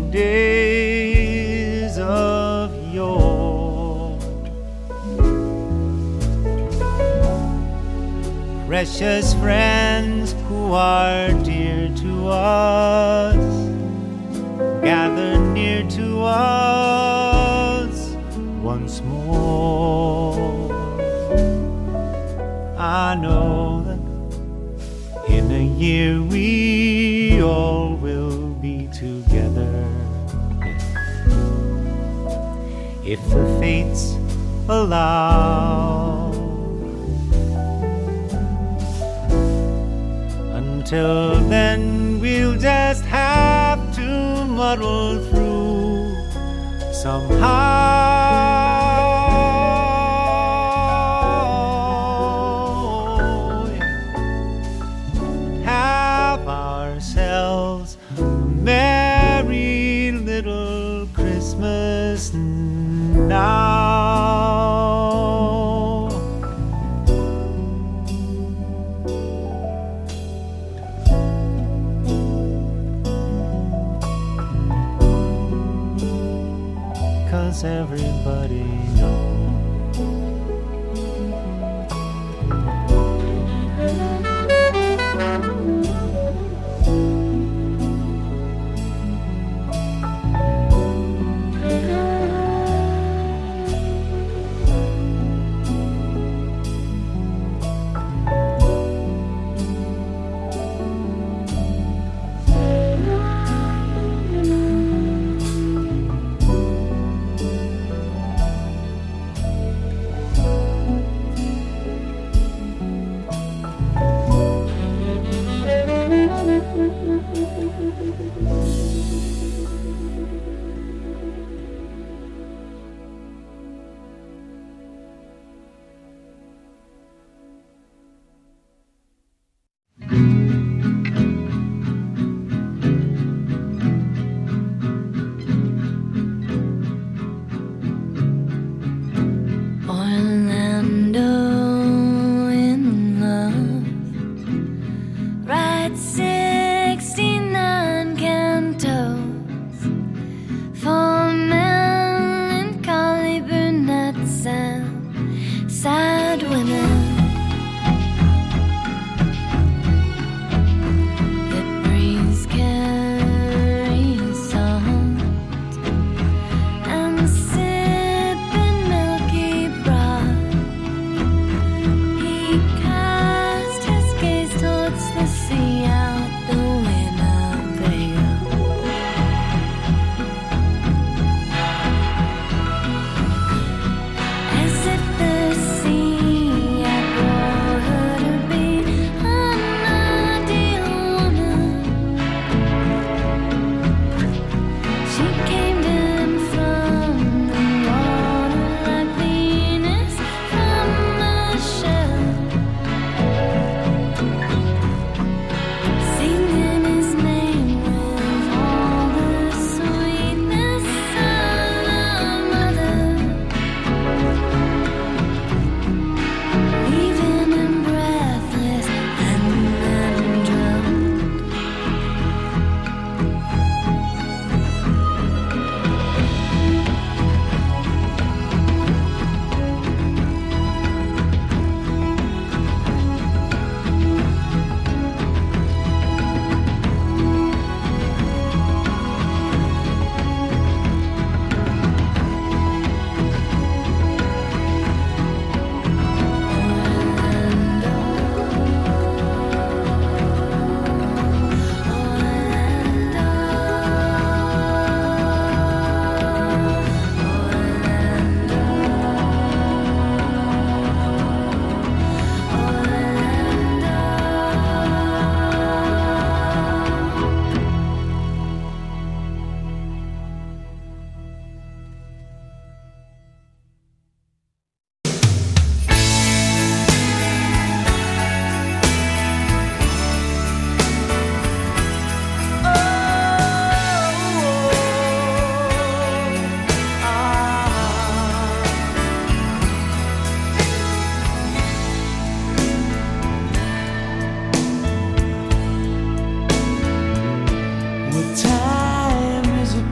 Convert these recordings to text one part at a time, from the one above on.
days of yore. Precious friends who are dear to us, gather near to us once more. I know that in a year we all will be together, if the fates allow. Until then we'll just have to muddle through somehow, have ourselves a merry little Christmas now. 'Cause everybody knows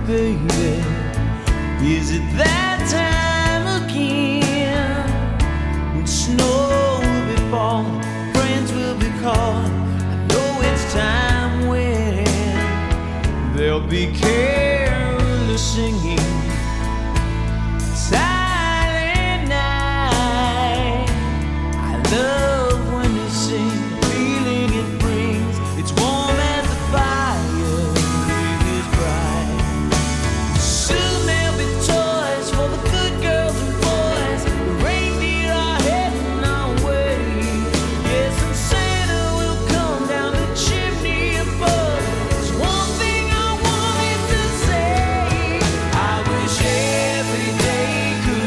baby. Is it that time again? When snow will be falling, friends will be calling. I know it's time when there'll be carolers singing. Silent night. I love when you sing, the feeling it brings. It's warm as the fire, is bright. Soon there'll be toys for the good girls and boys. The reindeer are heading our way. Yes, and Santa will come down the chimney above. There's one thing I wanted to say. I wish every day could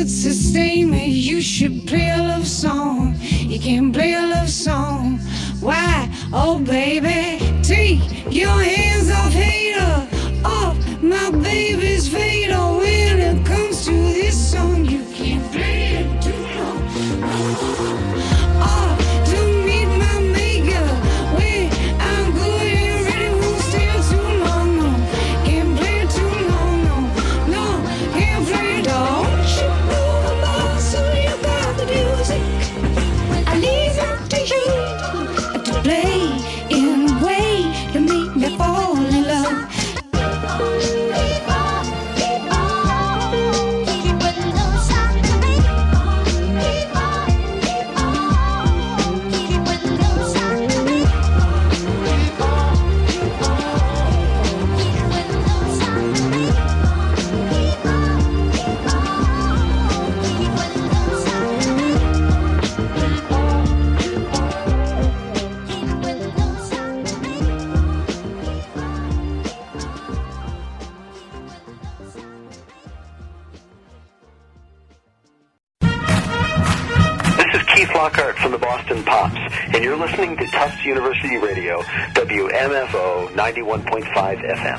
would sustain me. You should play a love song. You can play a love song. Why? Oh baby, take your hands off hater, off my baby's fader. When it comes to this song, you can't play it too long. Oh, to meet my maker, when I'm good and ready, won't stay too long. No, can't play it too long. No, no, can't play it. Don't you know the boss, so you got the music. I leave it to you to play in a way to make me fall in love. Lockhart from the Boston Pops, and you're listening to Tufts University Radio, WMFO 91.5 FM.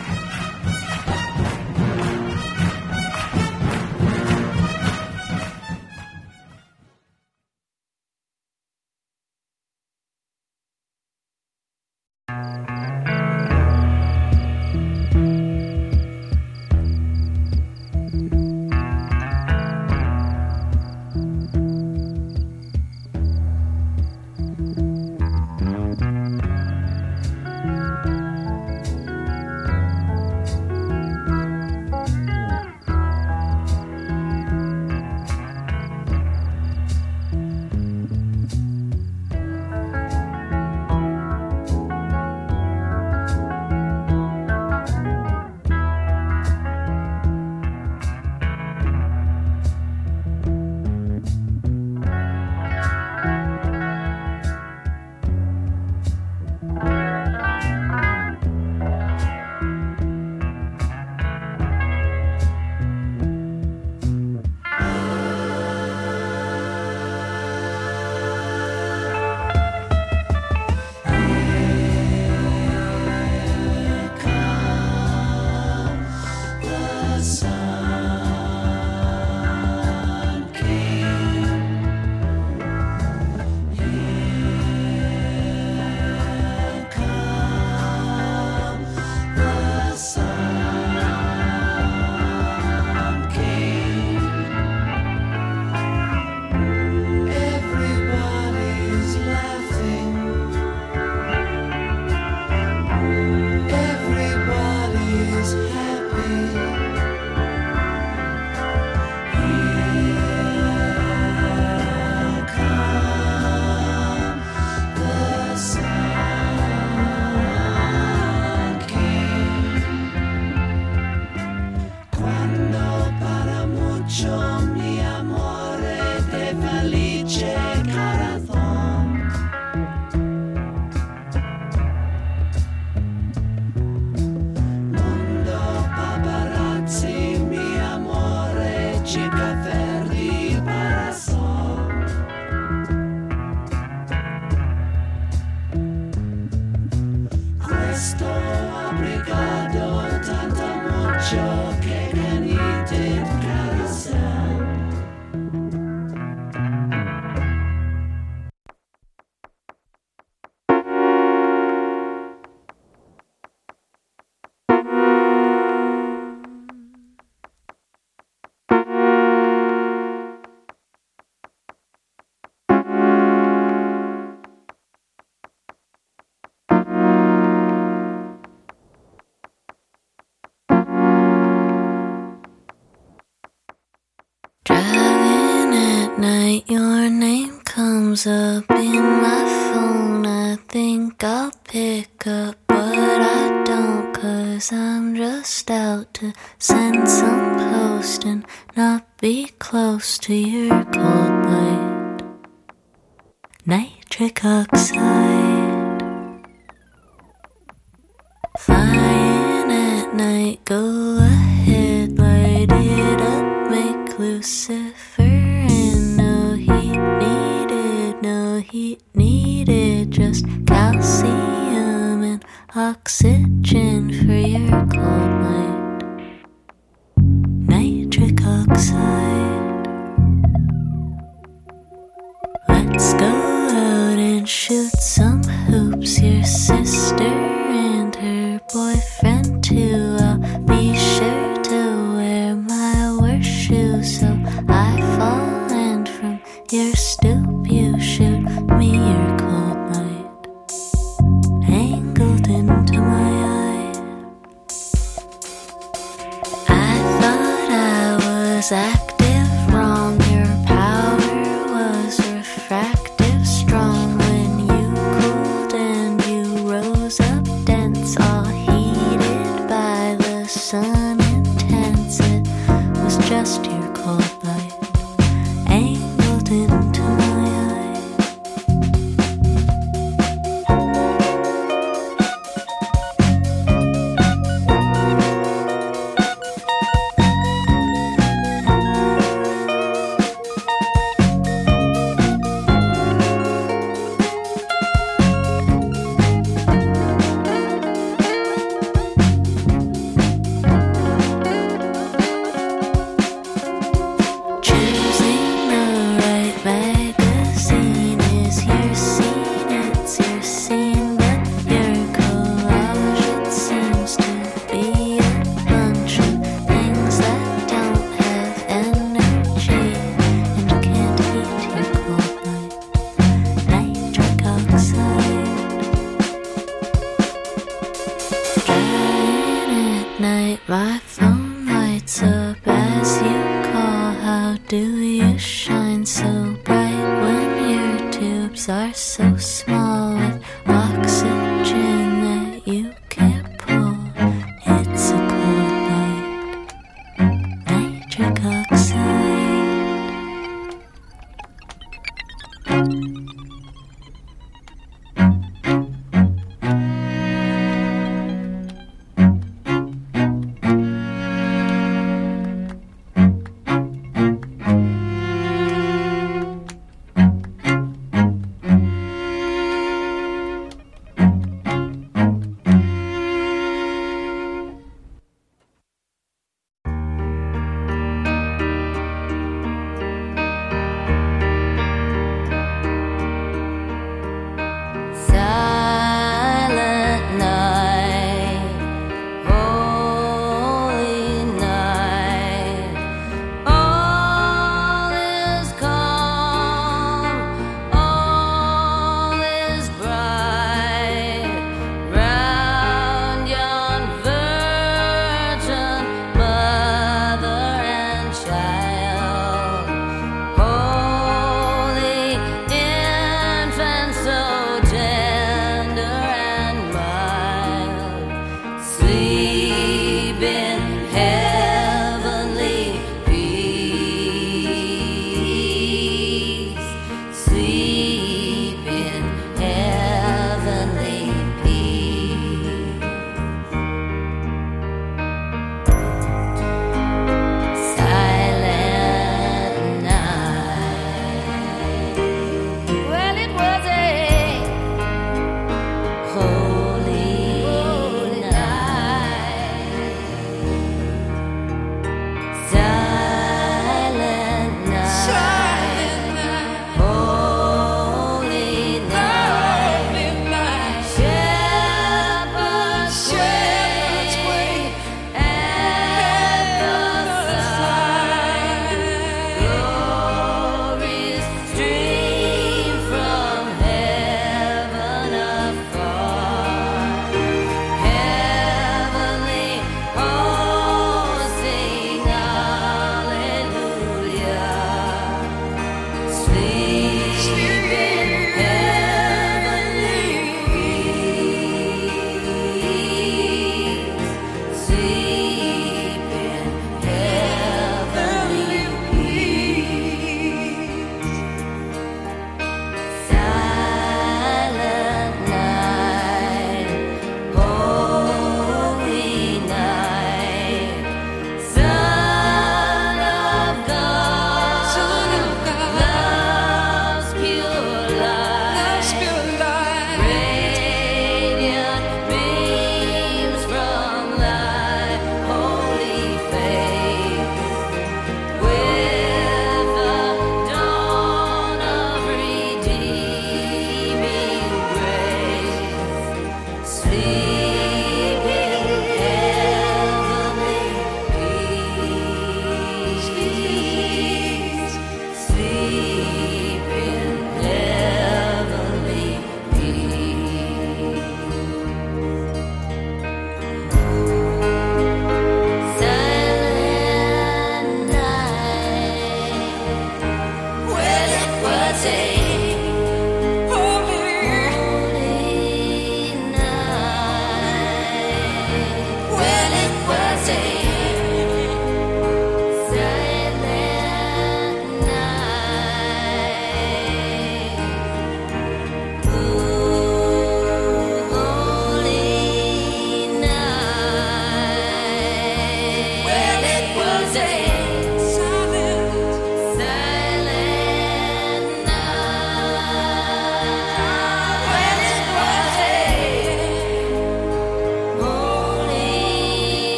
Your name comes up in my phone. I think I'll pick up, but I don't, 'cause I'm just out to send some post and not be close to your cold light. Nitric oxide, flying at night. Go ahead, light it up, make Lucifer heat needed, just calcium and oxygen for your cold night. Nitric oxide. Let's go out and shoot some hoops. Your sister and her boyfriend too. I'll be sure to wear my worst shoes so I fall, and from your stoop you shoot me your cold night, angled into my eye. I thought I was active wrong. Your power was refractive strong. When you cooled and you rose up dense, all heated by the sun intense. It was just your cold light, angled into my eye. Choosing the right magazine is your scene, it's your scene, but your collage, it seems to be a bunch of things that don't have energy and can't heat your cold night. Nitric oxide. Driving at night, my phone lights up as you call. How do you shine so bright when your tubes are so small, with oxygen that you can't pull? It's a cold night. Nitric oxide.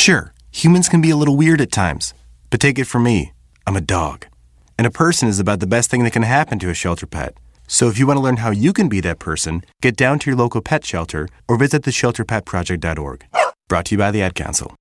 Sure, humans can be a little weird at times, but take it from me, I'm a dog. And a person is about the best thing that can happen to a shelter pet. So if you want to learn how you can be that person, get down to your local pet shelter or visit theshelterpetproject.org. Brought to you by the Ad Council.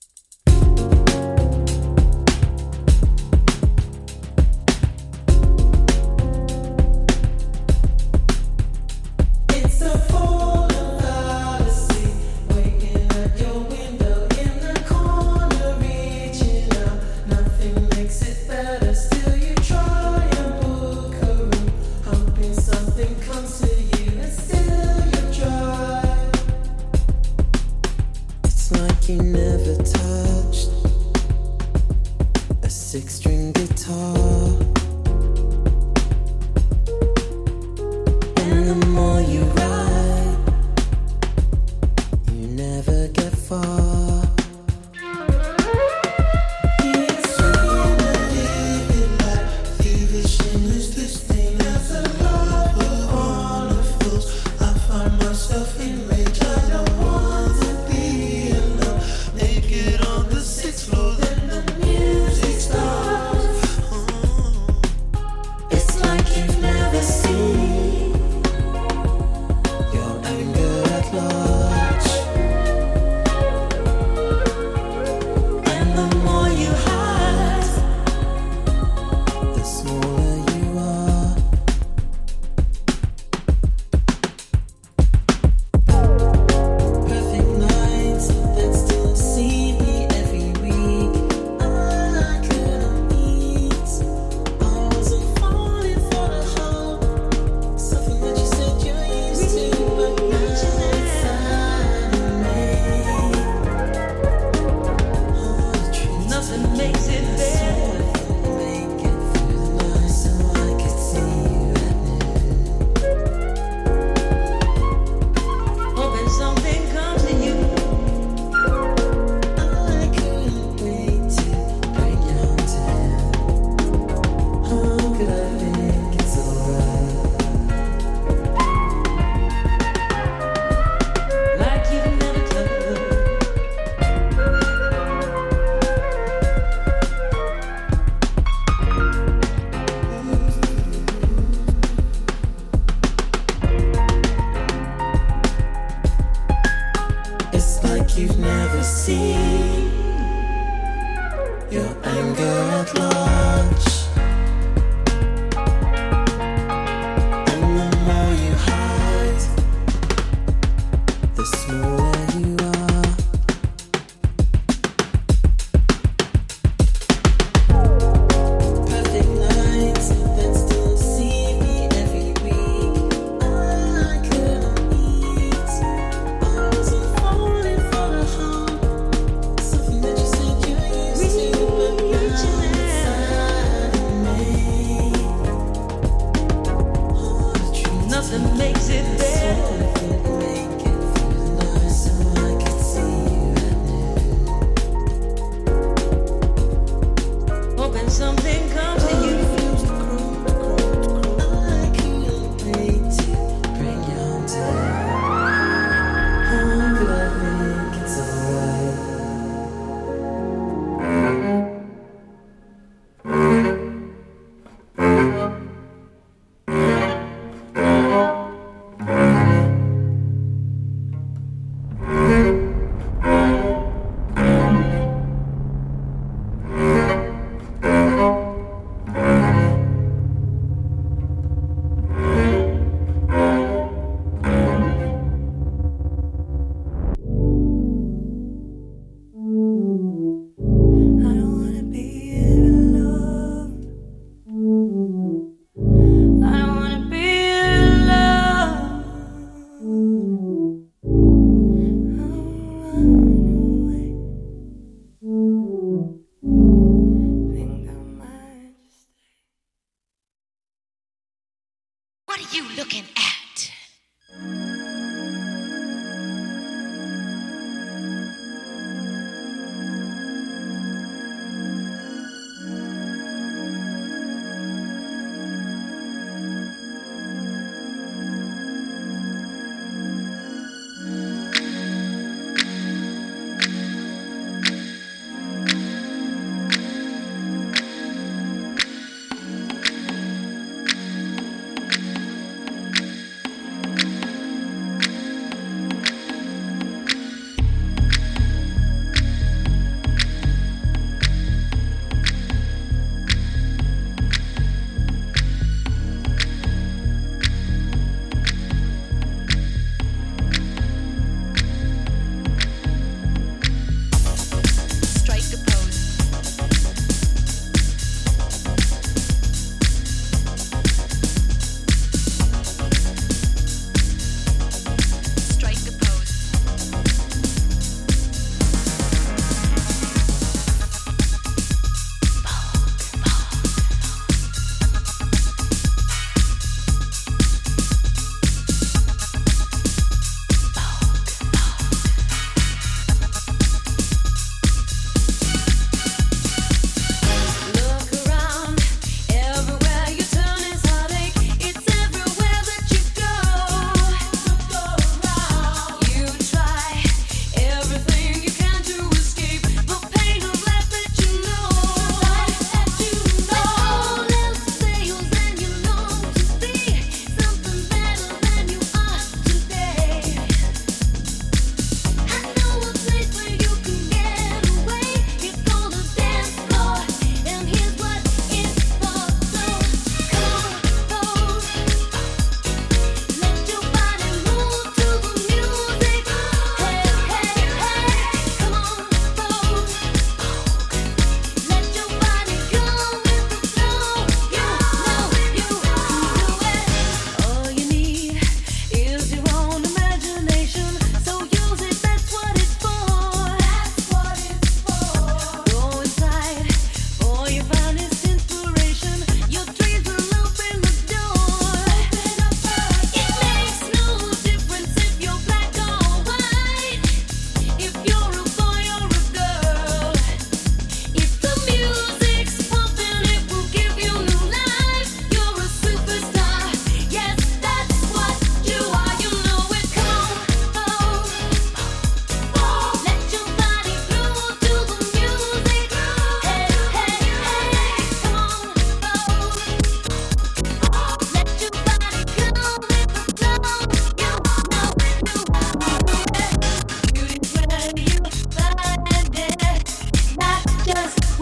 You never touched a six-string guitar, and the more you ride, you never get far. It's trying to live it like thievish and is this thing as a lover on the fools. I find myself in rage. I don't want to be alone. Naked on the sixth floor, then the music starts. It's like you've never seen your anger at large, and the more you hide, the smaller you are. Perfect nights that still deceive me every week. I couldn't eat. I wasn't falling for the hope. Something that you said you used to, but now inside of me. Nothing makes it better. Make it through the night so I could see you at noon. Hoping something comes to you. I couldn't wait to bring you home to him. How could I think it's alright? Like you've never touched. It's like you've never seen your anger at large, and the more you hide, the smaller you are. Perfect nights that still deceive me every week. I couldn't eat. I wasn't falling for the hope. Something that you said you used to, but now inside of me. Nothing makes it better. Make it through the night so I could see you at noon. Hoping something comes to you. I couldn't wait to bring you home to him. How could I think it's alright?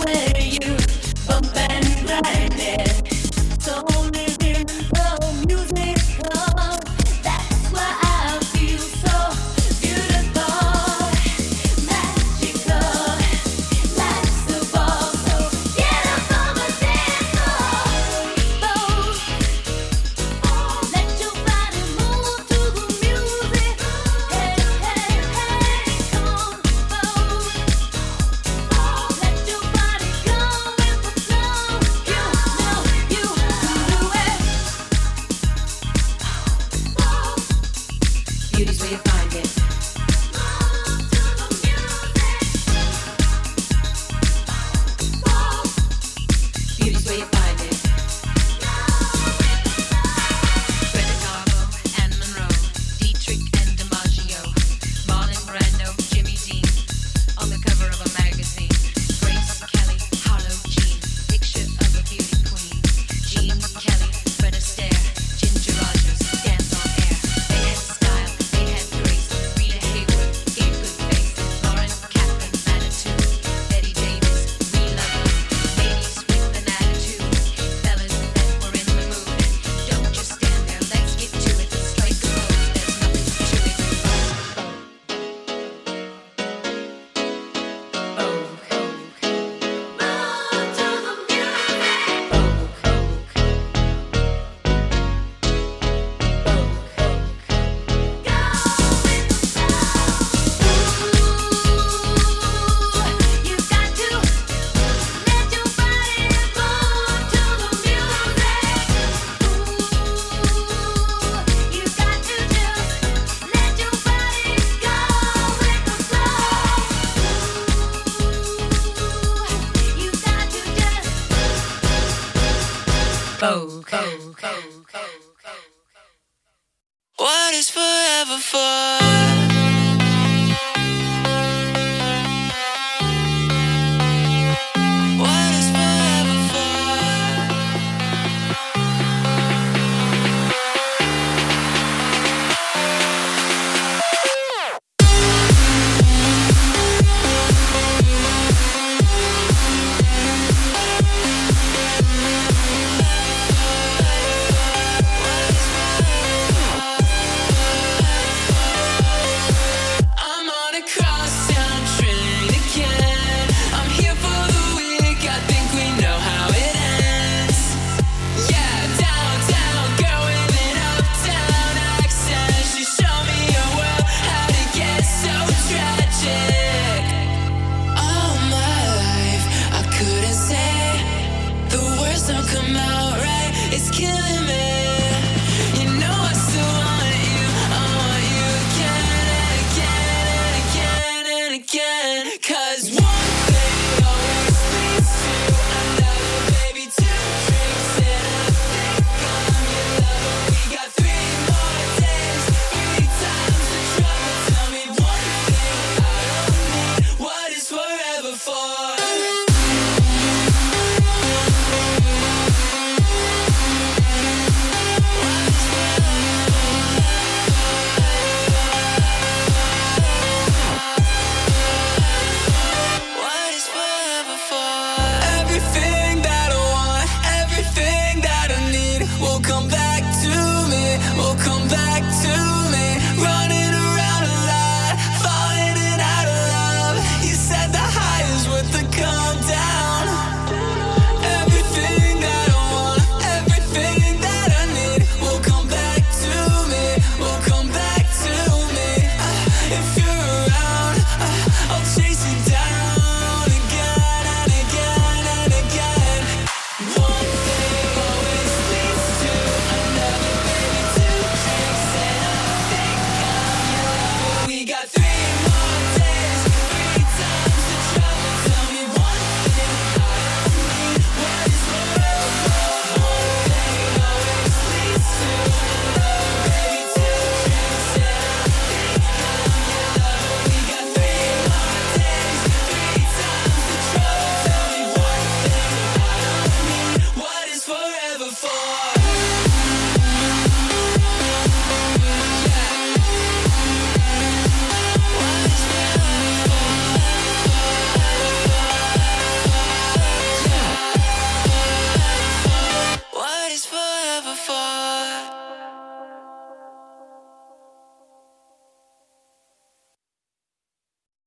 What is forever for? I'll chase you down again and again and again.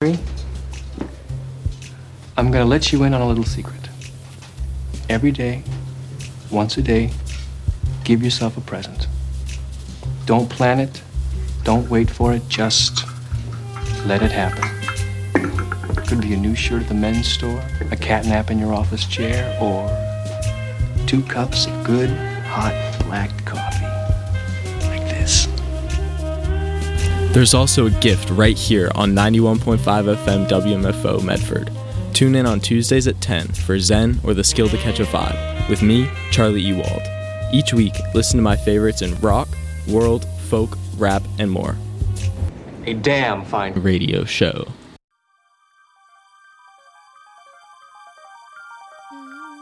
I'm gonna let you in on a little secret. Every day, once a day, give yourself a present. Don't plan it, don't wait for it, just let it happen. Could be a new shirt at the men's store, a cat nap in your office chair, or 2 cups of good, hot, black coffee. Like this. There's also a gift right here on 91.5 FM WMFO Medford. Tune in on Tuesdays at 10 for Zen or the Skill to Catch a Vibe with me, Charlie Ewald. Each week, listen to my favorites in rock, world, folk, rap, and more. A damn fine Radio show.